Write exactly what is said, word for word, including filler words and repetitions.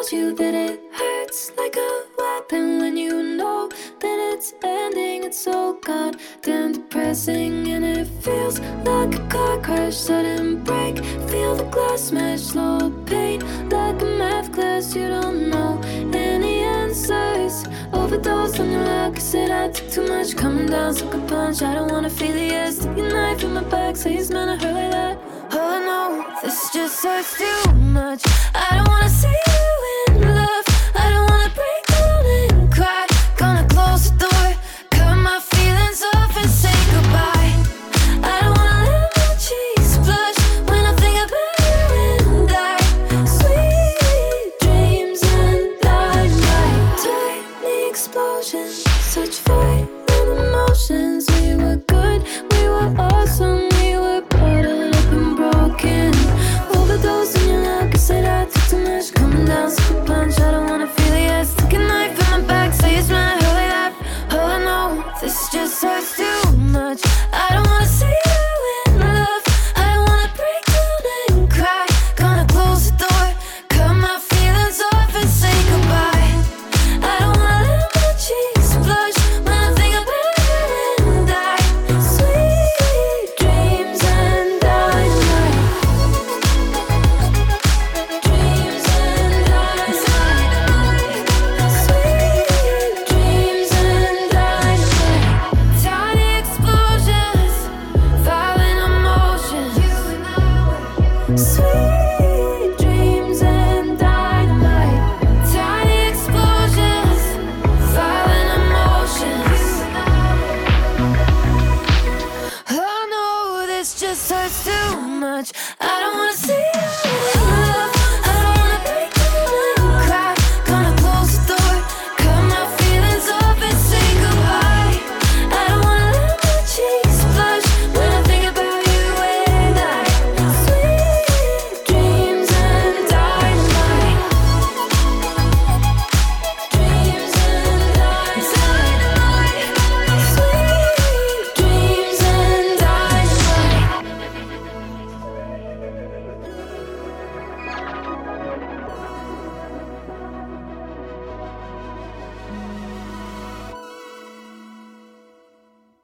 tells you that it hurts like a weapon when you know that it's ending. It's so goddamn depressing, and it feels like a car crash, sudden break. Feel the glass smash, slow pain like a math class. You don't know any answers. Overdose on your luck, 'cause it I took too much. Coming down, suck a punch. I don't wanna feel it yet. Stick your knife in my back, say it's meant to hurt like that. Oh no, this just hurts too much. I don't